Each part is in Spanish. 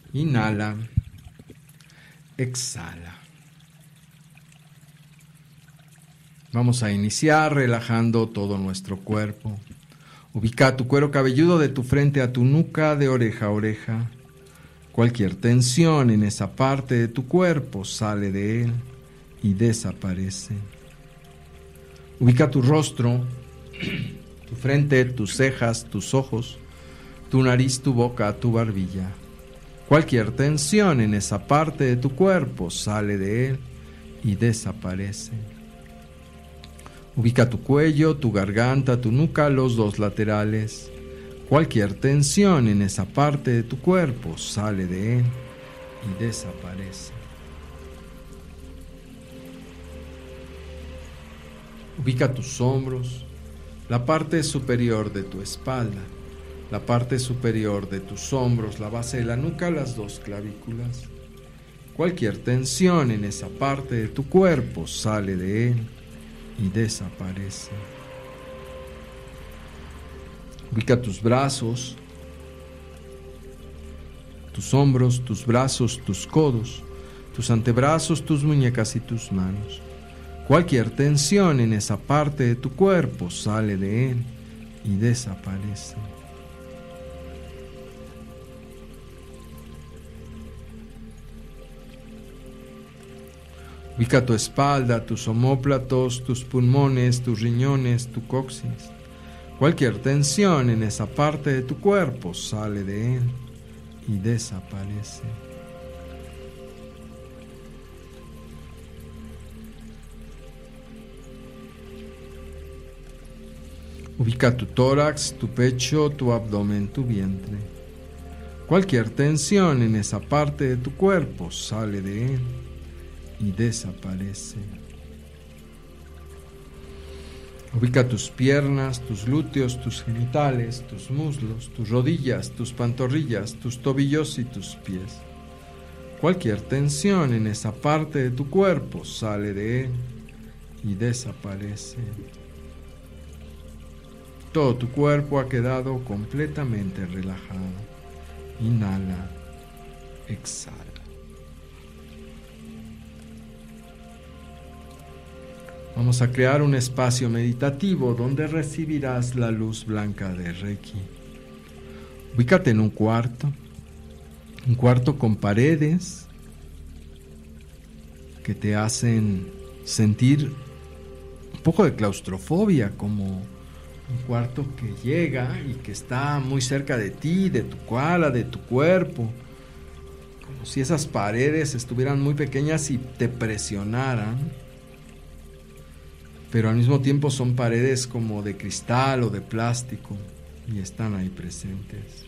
Inhala. Exhala. Vamos a iniciar relajando todo nuestro cuerpo. Ubica tu cuero cabelludo de tu frente a tu nuca, de oreja a oreja. Cualquier tensión en esa parte de tu cuerpo sale de él y desaparece. Ubica tu rostro, tu frente, tus cejas, tus ojos, tu nariz, tu boca, tu barbilla. Cualquier tensión en esa parte de tu cuerpo sale de él y desaparece. Ubica tu cuello, tu garganta, tu nuca, los dos laterales. Cualquier tensión en esa parte de tu cuerpo sale de él y desaparece. Ubica tus hombros, la parte superior de tu espalda, la parte superior de tus hombros, la base de la nuca, las dos clavículas. Cualquier tensión en esa parte de tu cuerpo sale de él y desaparece. Ubica tus brazos, tus hombros, tus brazos, tus codos, tus antebrazos, tus muñecas y tus manos. Cualquier tensión en esa parte de tu cuerpo sale de él y desaparece. Ubica tu espalda, tus omóplatos, tus pulmones, tus riñones, tu coxis. Cualquier tensión en esa parte de tu cuerpo sale de él y desaparece. Ubica tu tórax, tu pecho, tu abdomen, tu vientre. Cualquier tensión en esa parte de tu cuerpo sale de él y desaparece. Ubica tus piernas, tus glúteos, tus genitales, tus muslos, tus rodillas, tus pantorrillas, tus tobillos y tus pies. Cualquier tensión en esa parte de tu cuerpo sale de él y desaparece. Todo tu cuerpo ha quedado completamente relajado. Inhala, exhala. Vamos a crear un espacio meditativo donde recibirás la luz blanca de Reiki. Ubícate en un cuarto con paredes que te hacen sentir un poco de claustrofobia, como un cuarto que llega y que está muy cerca de ti, de tu cola, de tu cuerpo, como si esas paredes estuvieran muy pequeñas y te presionaran. Pero al mismo tiempo son paredes como de cristal o de plástico y están ahí presentes.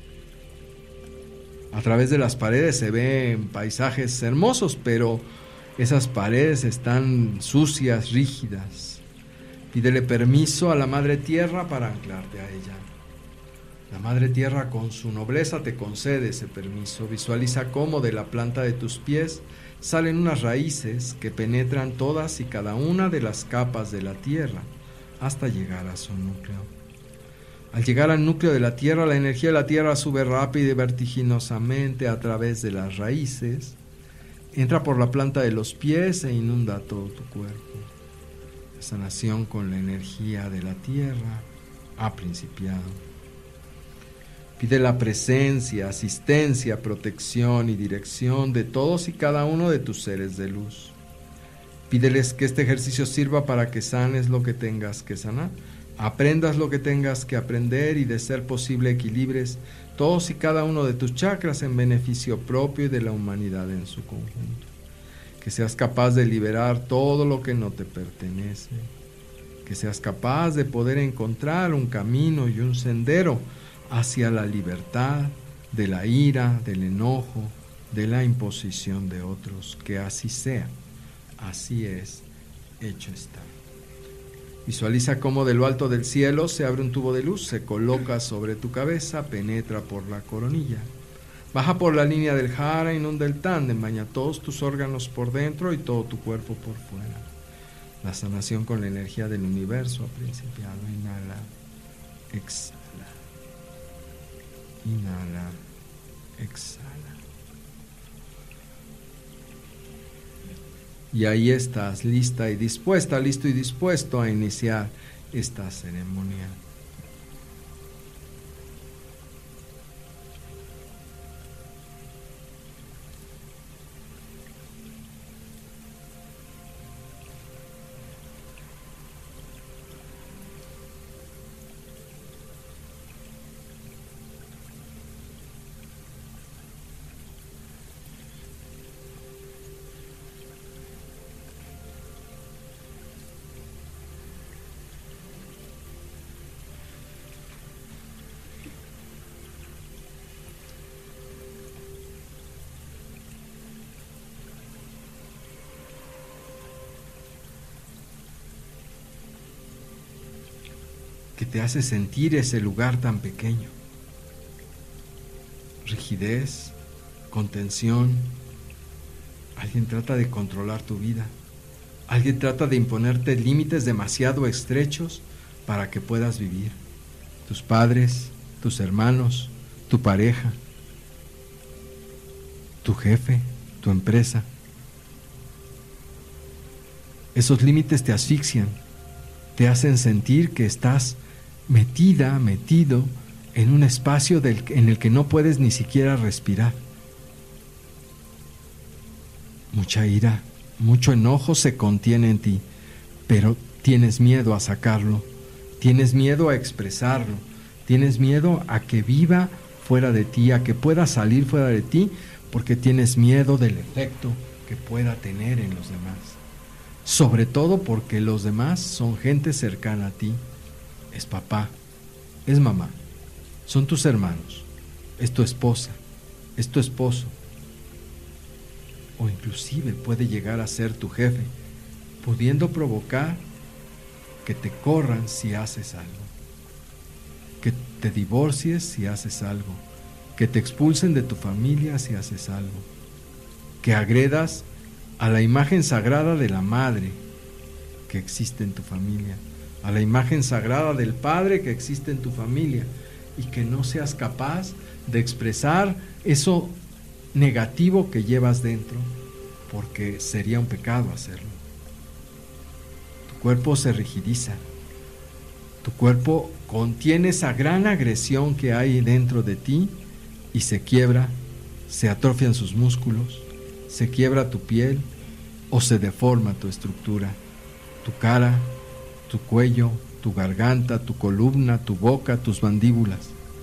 A través de las paredes se ven paisajes hermosos, pero esas paredes están sucias, rígidas. Pídele permiso a la Madre Tierra para anclarte a ella. La Madre Tierra con su nobleza te concede ese permiso. Visualiza cómo de la planta de tus pies salen unas raíces que penetran todas y cada una de las capas de la tierra hasta llegar a su núcleo. Al llegar al núcleo de la tierra, la energía de la tierra sube rápida y vertiginosamente a través de las raíces, entra por la planta de los pies e inunda todo tu cuerpo. La sanación con la energía de la tierra ha principiado. Pide la presencia, asistencia, protección y dirección de todos y cada uno de tus seres de luz. Pídeles que este ejercicio sirva para que sanes lo que tengas que sanar, aprendas lo que tengas que aprender y, de ser posible, equilibres todos y cada uno de tus chakras en beneficio propio y de la humanidad en su conjunto. Que seas capaz de liberar todo lo que no te pertenece. Que seas capaz de poder encontrar un camino y un sendero hacia la libertad de la ira, del enojo, de la imposición de otros. Que así sea, así es, hecho está. Visualiza cómo de lo alto del cielo se abre un tubo de luz, se coloca sobre tu cabeza, penetra por la coronilla, baja por la línea del jara, inunda el tándem, baña todos tus órganos por dentro y todo tu cuerpo por fuera. La sanación con la energía del universo ha principiado. Inhala, exhala. Inhala, exhala. Y ahí estás, lista y dispuesta, listo y dispuesto a iniciar esta ceremonia. Que te hace sentir ese lugar tan pequeño. Rigidez, contención. Alguien trata de controlar tu vida. Alguien trata de imponerte límites demasiado estrechos para que puedas vivir. Tus padres, tus hermanos, tu pareja, tu jefe, tu empresa. Esos límites te asfixian, te hacen sentir que estás metido en un espacio en el que no puedes ni siquiera respirar. Mucha ira, mucho enojo se contiene en ti, pero tienes miedo a sacarlo, tienes miedo a expresarlo, tienes miedo a que viva fuera de ti, a que pueda salir fuera de ti, porque tienes miedo del efecto que pueda tener en los demás. Sobre todo porque los demás son gente cercana a ti. Es papá, es mamá, son tus hermanos, es tu esposa, es tu esposo, o inclusive puede llegar a ser tu jefe, pudiendo provocar que te corran si haces algo, que te divorcies si haces algo, que te expulsen de tu familia si haces algo, que agredas a la imagen sagrada de la madre que existe en tu familia, a la imagen sagrada del padre que existe en tu familia, y que no seas capaz de expresar eso negativo que llevas dentro, porque sería un pecado hacerlo. Tu cuerpo se rigidiza, tu cuerpo contiene esa gran agresión que hay dentro de ti y se quiebra, se atrofian sus músculos, se quiebra tu piel o se deforma tu estructura, tu cara, tu cuello, tu garganta, tu columna, tu boca, tus mandíbulas.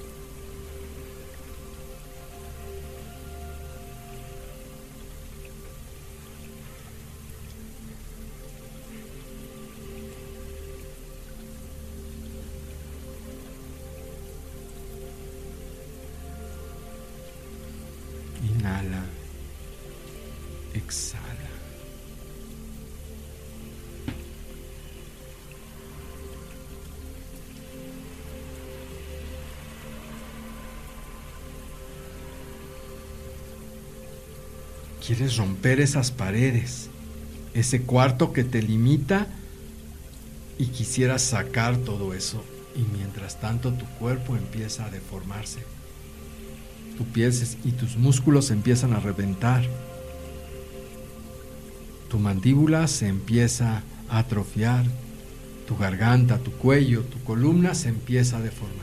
Inhala, exhala. Quieres romper esas paredes, ese cuarto que te limita, y quisieras sacar todo eso, y mientras tanto tu cuerpo empieza a deformarse. Tu piel y tus músculos empiezan a reventar. Tu mandíbula se empieza a atrofiar. Tu garganta, tu cuello, tu columna se empieza a deformar.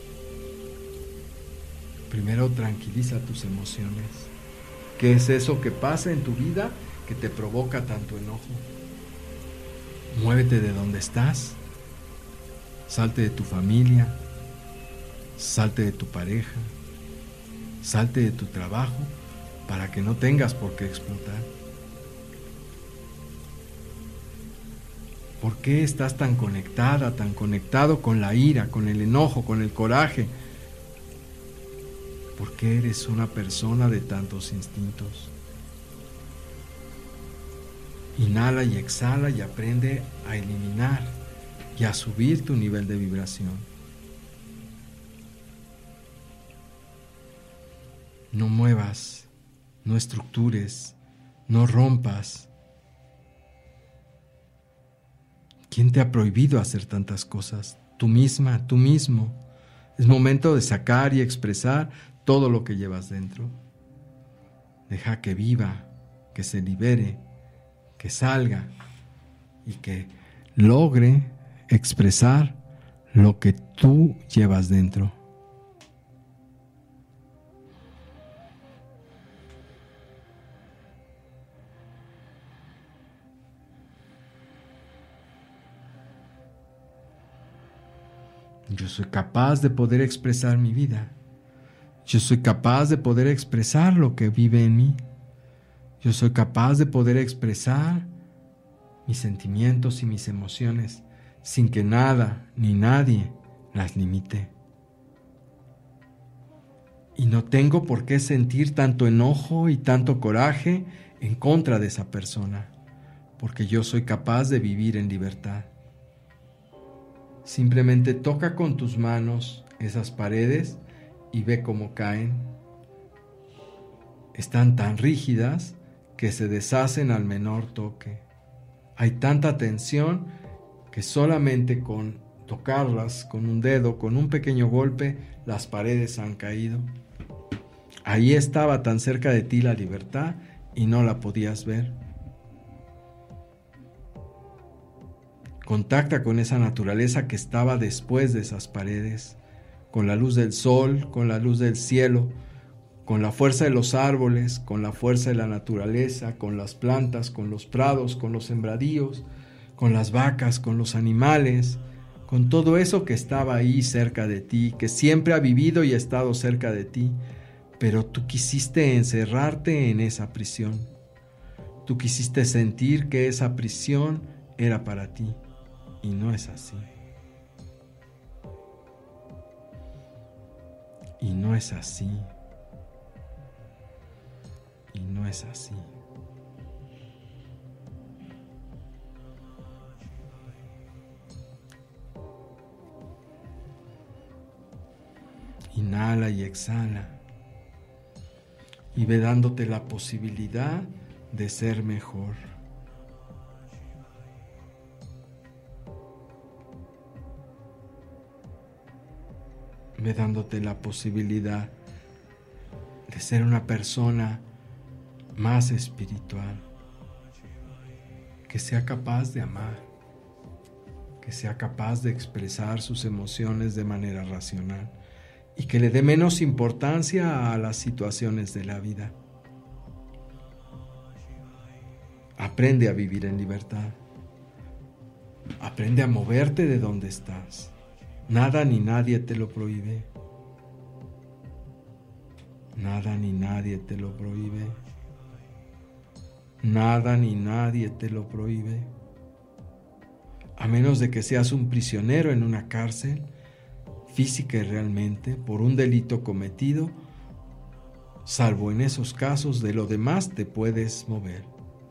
Primero tranquiliza tus emociones. ¿Qué es eso que pasa en tu vida que te provoca tanto enojo? Muévete de donde estás. Salte de tu familia. Salte de tu pareja. Salte de tu trabajo para que no tengas por qué explotar. ¿Por qué estás tan conectada, tan conectado con la ira, con el enojo, con el coraje? ¿Por qué eres una persona de tantos instintos? Inhala y exhala y aprende a eliminar y a subir tu nivel de vibración. No muevas, no estructures, no rompas. ¿Quién te ha prohibido hacer tantas cosas? Tú misma, tú mismo. Es momento de sacar y expresar todo lo que llevas dentro. Deja que viva, que se libere, que salga y que logre expresar lo que tú llevas dentro. Yo soy capaz de poder expresar mi vida. Yo soy capaz de poder expresar lo que vive en mí. Yo soy capaz de poder expresar mis sentimientos y mis emociones sin que nada ni nadie las limite. Y no tengo por qué sentir tanto enojo y tanto coraje en contra de esa persona, porque yo soy capaz de vivir en libertad. Simplemente toca con tus manos esas paredes y ve cómo caen. Están tan rígidas que se deshacen al menor toque. Hay tanta tensión que solamente con tocarlas con un dedo, con un pequeño golpe, las paredes han caído. Ahí estaba tan cerca de ti la libertad y no la podías ver. Contacta con esa naturaleza que estaba después de esas paredes, con la luz del sol, con la luz del cielo, con la fuerza de los árboles, con la fuerza de la naturaleza, con las plantas, con los prados, con los sembradíos, con las vacas, con los animales, con todo eso que estaba ahí cerca de ti, que siempre ha vivido y ha estado cerca de ti, pero tú quisiste encerrarte en esa prisión. Tú quisiste sentir que esa prisión era para ti. Y no es así. Y no es así. Y no es así. Inhala y exhala. Y ve dándote la posibilidad de ser mejor. Ve dándote la posibilidad de ser una persona más espiritual, que sea capaz de amar, que sea capaz de expresar sus emociones de manera racional y que le dé menos importancia a las situaciones de la vida. Aprende a vivir en libertad. Aprende a moverte de donde estás. Nada ni nadie te lo prohíbe. Nada ni nadie te lo prohíbe. Nada ni nadie te lo prohíbe. A menos de que seas un prisionero en una cárcel, física y realmente, por un delito cometido, salvo en esos casos, de lo demás te puedes mover.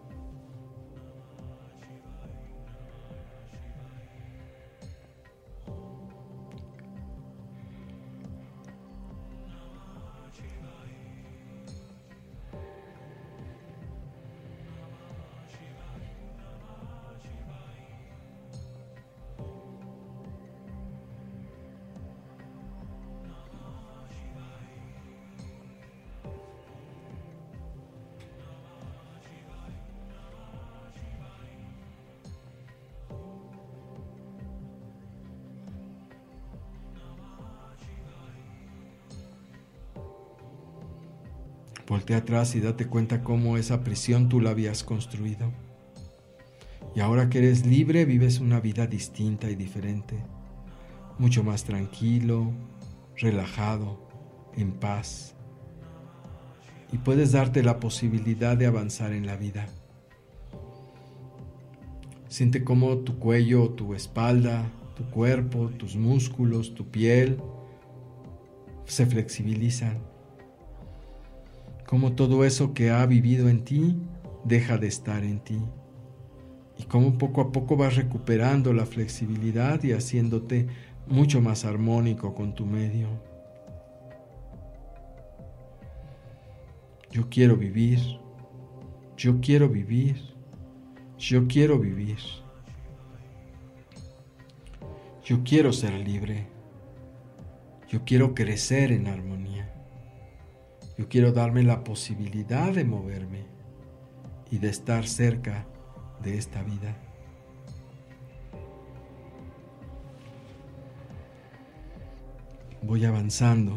Voltea atrás y date cuenta cómo esa prisión tú la habías construido. Y ahora que eres libre, vives una vida distinta y diferente, mucho más tranquilo, relajado, en paz. Y puedes darte la posibilidad de avanzar en la vida. Siente cómo tu cuello, tu espalda, tu cuerpo, tus músculos, tu piel se flexibilizan. Cómo todo eso que ha vivido en ti deja de estar en ti. Y cómo poco a poco vas recuperando la flexibilidad y haciéndote mucho más armónico con tu medio. Yo quiero vivir. Yo quiero vivir. Yo quiero vivir. Yo quiero ser libre. Yo quiero crecer en armonía. Yo quiero darme la posibilidad de moverme y de estar cerca de esta vida. Voy avanzando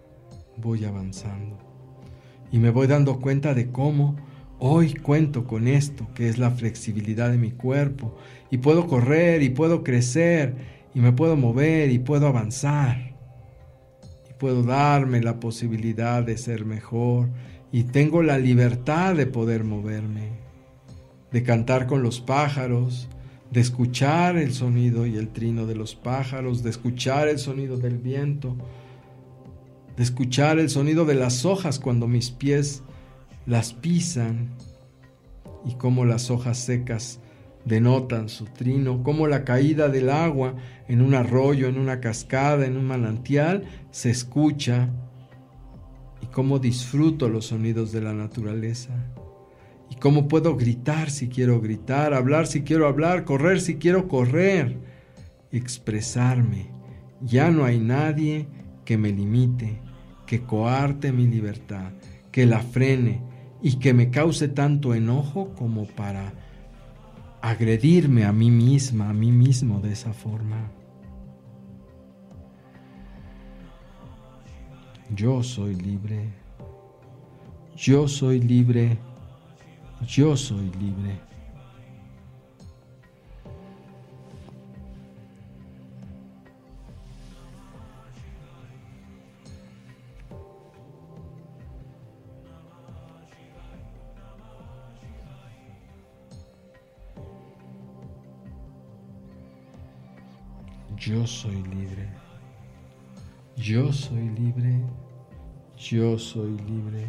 y me voy dando cuenta de cómo hoy cuento con esto, que es la flexibilidad de mi cuerpo, y puedo correr y puedo crecer y me puedo mover y puedo avanzar y puedo darme la posibilidad de ser mejor y tengo la libertad de poder moverme, de cantar con los pájaros, de escuchar el sonido y el trino de los pájaros, de escuchar el sonido del viento, de escuchar el sonido de las hojas cuando mis pies las pisan y cómo las hojas secas denotan su trino, cómo la caída del agua en un arroyo, en una cascada, en un manantial se escucha y cómo disfruto los sonidos de la naturaleza. Y cómo puedo gritar si quiero gritar, hablar si quiero hablar, correr si quiero correr, expresarme. Ya no hay nadie que me limite, que coarte mi libertad, que la frene y que me cause tanto enojo como para agredirme a mí misma, a mí mismo de esa forma. Yo soy libre. Yo soy libre. Yo soy libre. Yo soy libre. Yo soy libre. Yo soy libre.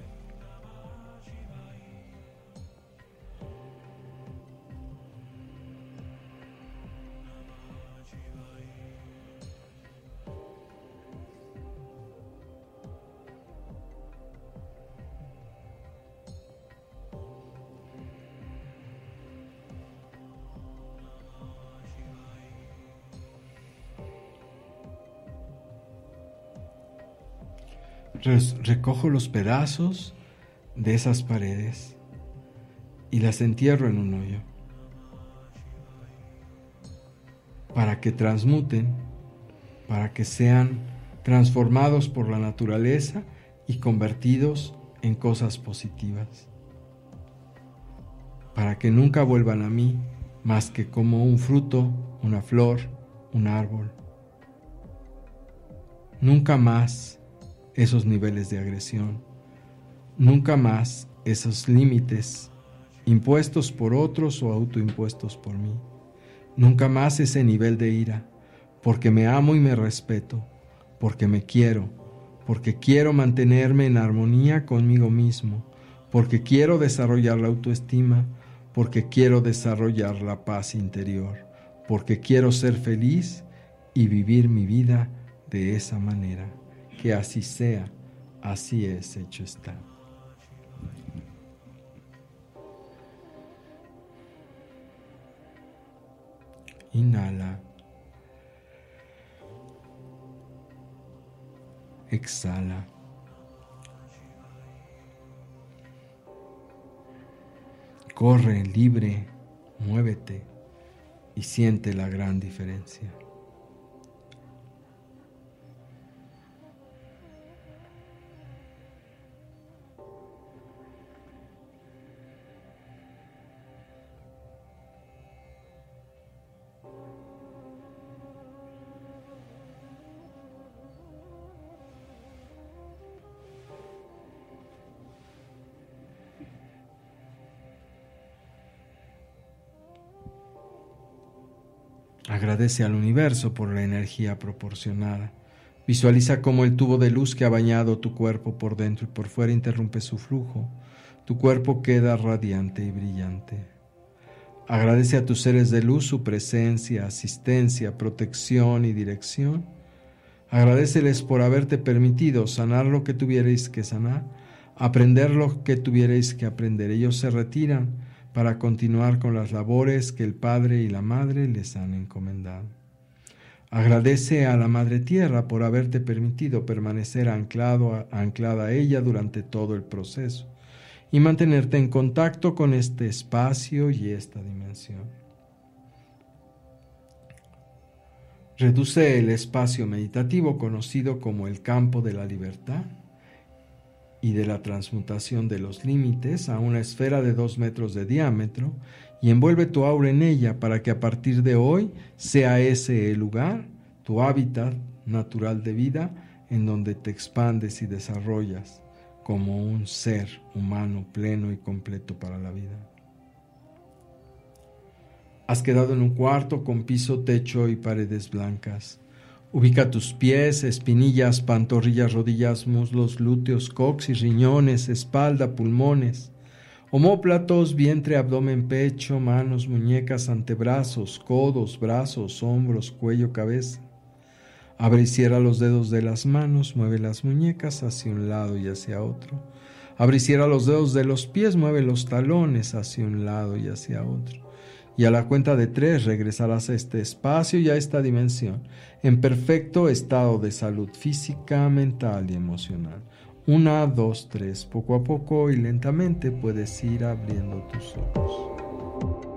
Recojo los pedazos de esas paredes y las entierro en un hoyo para que transmuten, para que sean transformados por la naturaleza y convertidos en cosas positivas, para que nunca vuelvan a mí más que como un fruto, una flor, un árbol. Nunca más esos niveles de agresión, nunca más esos límites impuestos por otros o autoimpuestos por mí, nunca más ese nivel de ira, porque me amo y me respeto, porque me quiero, porque quiero mantenerme en armonía conmigo mismo, porque quiero desarrollar la autoestima, porque quiero desarrollar la paz interior, porque quiero ser feliz y vivir mi vida de esa manera. Que así sea, así es, hecho está. Inhala. Exhala. Corre libre, muévete y siente la gran diferencia. Agradece al universo por la energía proporcionada. Visualiza cómo el tubo de luz que ha bañado tu cuerpo por dentro y por fuera interrumpe su flujo. Tu cuerpo queda radiante y brillante. Agradece a tus seres de luz su presencia, asistencia, protección y dirección. Agradeceles por haberte permitido sanar lo que tuvierais que sanar, aprender lo que tuvierais que aprender. Ellos se retiran para continuar con las labores que el Padre y la Madre les han encomendado. Agradece a la Madre Tierra por haberte permitido permanecer anclada a ella durante todo el proceso y mantenerte en contacto con este espacio y esta dimensión. Reduce el espacio meditativo conocido como el campo de la libertad y de la transmutación de los límites a una esfera de 2 metros de diámetro y envuelve tu aura en ella para que a partir de hoy sea ese el lugar, tu hábitat natural de vida, en donde te expandes y desarrollas como un ser humano pleno y completo para la vida. Has quedado en un cuarto con piso, techo y paredes blancas. Ubica tus pies, espinillas, pantorrillas, rodillas, muslos, glúteos, coxis, riñones, espalda, pulmones, omóplatos, vientre, abdomen, pecho, manos, muñecas, antebrazos, codos, brazos, hombros, cuello, cabeza. Abre y cierra los dedos de las manos, mueve las muñecas hacia un lado y hacia otro. Abre y cierra los dedos de los pies, mueve los talones hacia un lado y hacia otro. Y a la cuenta de 3 regresarás a este espacio y a esta dimensión, en perfecto estado de salud física, mental y emocional. 1, 2, 3, poco a poco y lentamente puedes ir abriendo tus ojos.